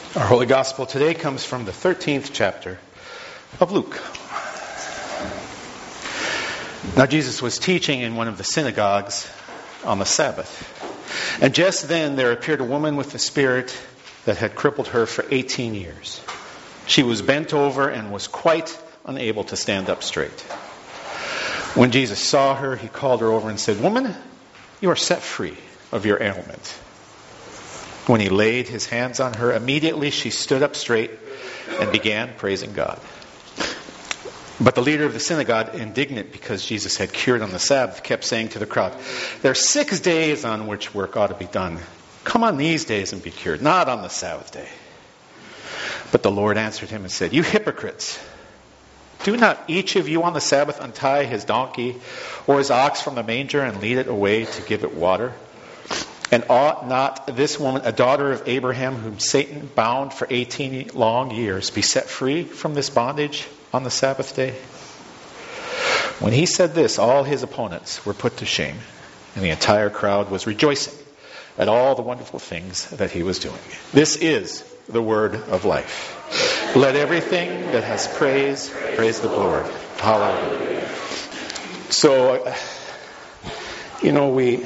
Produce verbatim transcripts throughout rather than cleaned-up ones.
Our Holy Gospel today comes from the thirteenth chapter of Luke. Now Jesus was teaching in one of the synagogues on the Sabbath. And just then there appeared a woman with a spirit that had crippled her for eighteen years. She was bent over and was quite unable to stand up straight. When Jesus saw her, he called her over and said, "Woman, you are set free of your ailment." When he laid his hands on her, immediately she stood up straight and began praising God. But the leader of the synagogue, indignant because Jesus had cured on the Sabbath, kept saying to the crowd, "There are six days on which work ought to be done. Come on these days and be cured, not on the Sabbath day." But the Lord answered him and said, "You hypocrites! Do not each of you on the Sabbath untie his donkey or his ox from the manger and lead it away to give it water? And ought not this woman, a daughter of Abraham, whom Satan bound for eighteen long years, be set free from this bondage on the Sabbath day?" When he said this, all his opponents were put to shame, and the entire crowd was rejoicing at all the wonderful things that he was doing. This is the word of life. Let everything that has praise, praise the Lord. Hallelujah. So, you know, we...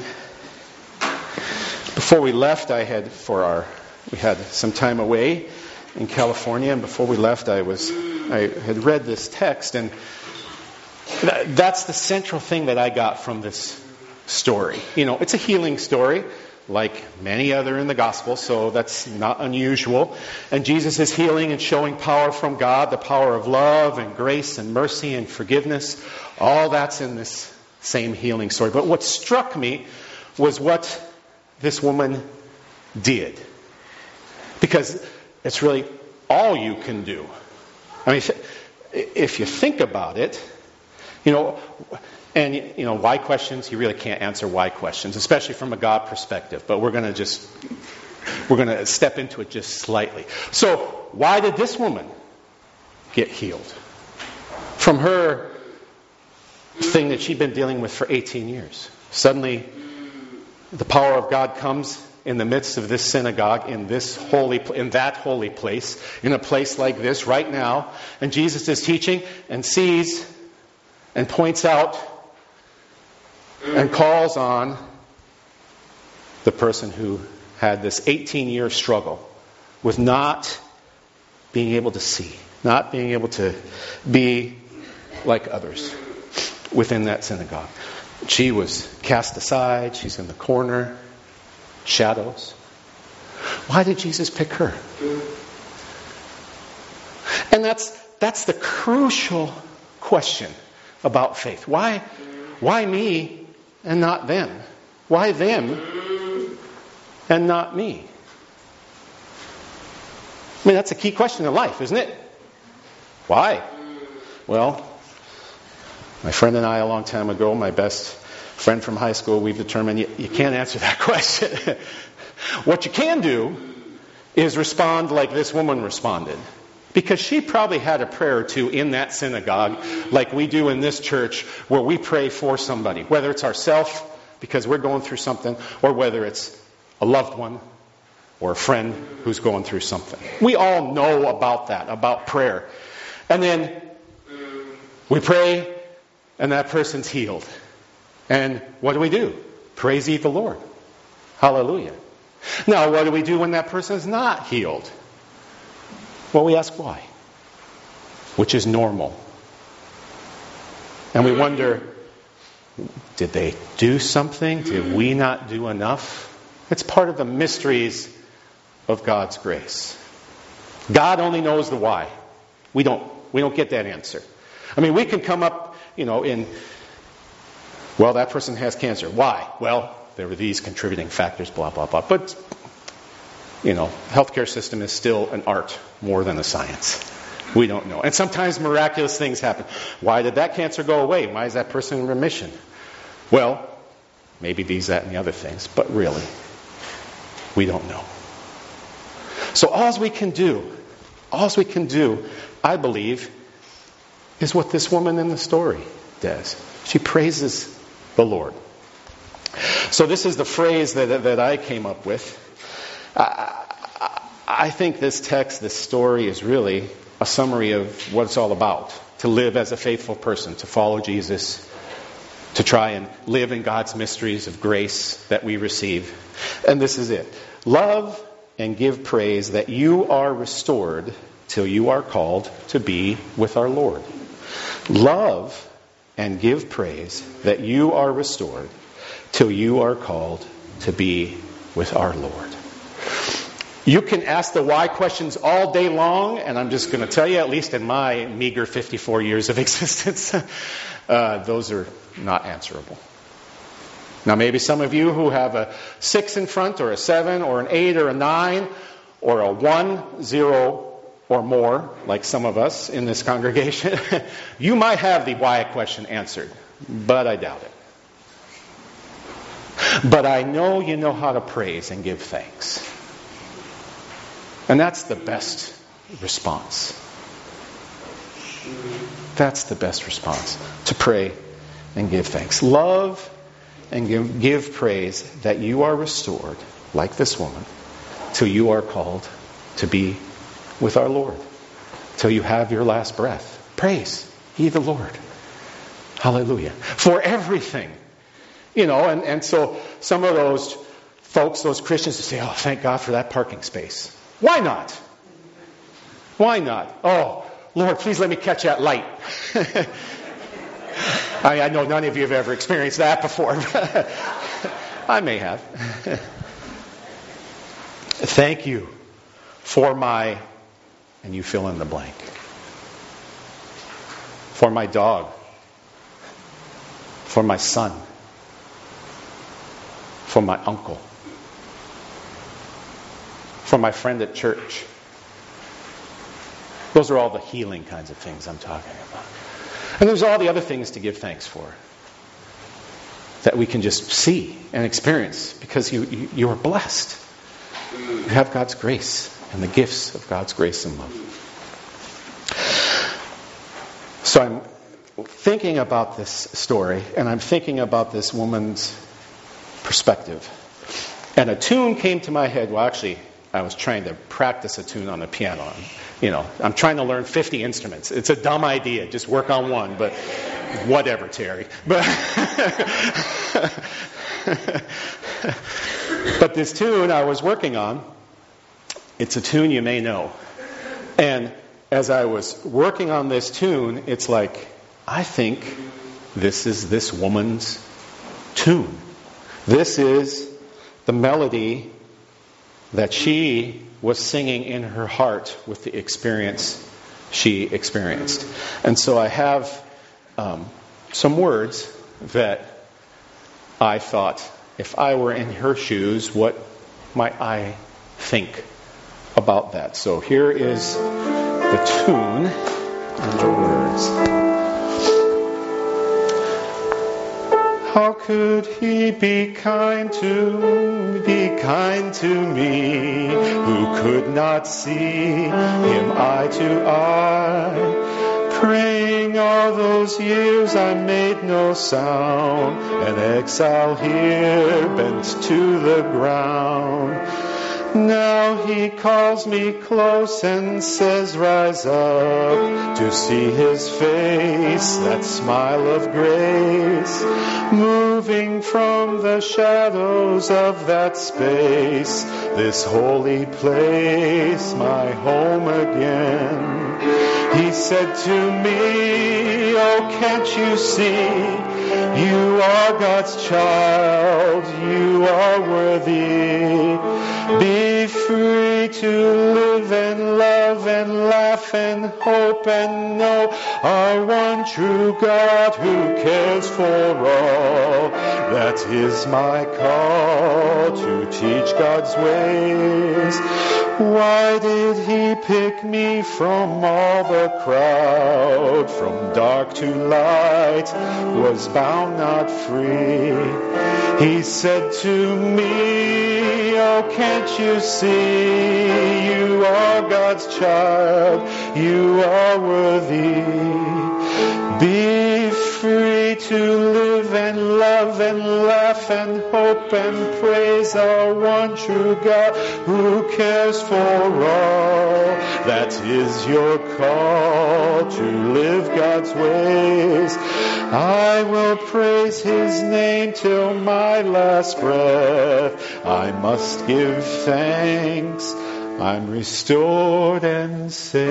Before we left, I had for our we had some time away in California, and before we left, I was I had read this text, and that's the central thing that I got from this story. You know, it's a healing story, like many other in the gospel, so that's not unusual. And Jesus is healing and showing power from God, the power of love and grace and mercy and forgiveness. All that's in this same healing story. But what struck me was what this woman did. Because it's really all you can do. I mean, if you think about it, you know, and, you know, why questions, you really can't answer why questions, especially from a God perspective. But we're going to just, we're going to step into it just slightly. So, why did this woman get healed? From her thing that she'd been dealing with for eighteen years. Suddenly, the power of God comes in the midst of this synagogue, in this holy, in that holy place, in a place like this right now. And Jesus is teaching and sees and points out and calls on the person who had this eighteen-year struggle with not being able to see, not being able to be like others within that synagogue. She was cast aside. She's in the corner. Shadows. Why did Jesus pick her? And that's that's the crucial question about faith. Why, why me and not them? Why them and not me? I mean, that's a key question in life, isn't it? Why? Well, my friend and I, a long time ago, my best friend from high school, we've determined you, you can't answer that question. What you can do is respond like this woman responded. Because she probably had a prayer or two in that synagogue, like we do in this church, where we pray for somebody. Whether it's ourselves, because we're going through something, or whether it's a loved one or a friend who's going through something. We all know about that, about prayer. And then we pray, and that person's healed. And what do we do? Praise ye the Lord. Hallelujah. Now, what do we do when that person is not healed? Well, we ask why. Which is normal. And we wonder, did they do something? Did we not do enough? It's part of the mysteries of God's grace. God only knows the why. We don't, we don't get that answer. I mean, we can come up, you know, in, well, that person has cancer. Why? Well, there were these contributing factors, blah, blah, blah. But, you know, healthcare system is still an art more than a science. We don't know. And sometimes miraculous things happen. Why did that cancer go away? Why is that person in remission? Well, maybe these, that, and the other things. But really, we don't know. So all we can do, all we can do, I believe, is what this woman in the story does. She praises the Lord. So this is the phrase that, that I came up with. I, I think this text, this story, is really a summary of what it's all about. To live as a faithful person, to follow Jesus, to try and live in God's mysteries of grace that we receive. And this is it. Love and give praise that you are restored till you are called to be with our Lord. Love and give praise that you are restored till you are called to be with our Lord. You can ask the why questions all day long, and I'm just going to tell you, at least in my meager fifty-four years of existence, uh, those are not answerable. Now, maybe some of you who have a six in front, or a seven, or an eight, or a nine, or a one, zero, or more, like some of us in this congregation, you might have the why question answered, but I doubt it. But I know you know how to praise and give thanks. And that's the best response. That's the best response. To pray and give thanks. Love and give, give praise that you are restored, like this woman, till you are called to be with our Lord. Till you have your last breath. Praise ye the Lord. Hallelujah. For everything. You know, and, and so some of those folks, those Christians, say, oh, thank God for that parking space. Why not? Why not? Oh, Lord, please let me catch that light. I, I know none of you have ever experienced that before. I may have. Thank you for my, and you fill in the blank. For my dog. For my son. For my uncle. For my friend at church. Those are all the healing kinds of things I'm talking about. And there's all the other things to give thanks for that we can just see and experience because you, you, you are blessed. You have God's grace and the gifts of God's grace and love. So I'm thinking about this story, and I'm thinking about this woman's perspective. And a tune came to my head. Well, actually, I was trying to practice a tune on the piano. You know, I'm trying to learn fifty instruments. It's a dumb idea. Just work on one. But whatever, Terry. But, but this tune I was working on, it's a tune you may know. And as I was working on this tune, it's like, I think this is this woman's tune. This is the melody that she was singing in her heart with the experience she experienced. And so I have um, some words that I thought, if I were in her shoes, what might I think about that? So here is the tune and the words. How could he be kind to, be kind to me, who could not see him eye to eye? Praying all those years I made no sound, an exile here bent to the ground. Now he calls me close and says, rise up to see his face, that smile of grace, moving from the shadows of that space, this holy place, my home again. He said to me, oh, can't you see? You are God's child, you are worthy. Be free to live and love and laugh and hope and know our one true God who cares for all. That is my call to teach God's ways. Why did he pick me from all the crowd? From dark to light, was bound not free. He said to me, oh, can't you see? You are God's child, you are worthy. Be free to live and love and laugh and hope and praise our one true God who cares for all. That is your call, to live God's ways. I will praise His name till my last breath. I must give thanks. I'm restored and saved.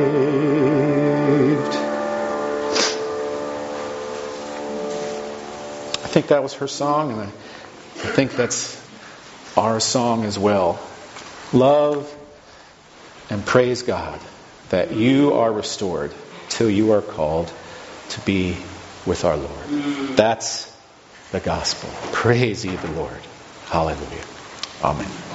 I think that was her song, and I, I think that's our song as well. Love and praise God that you are restored till you are called to be with our Lord. That's the gospel. Praise ye the Lord. Hallelujah. Amen.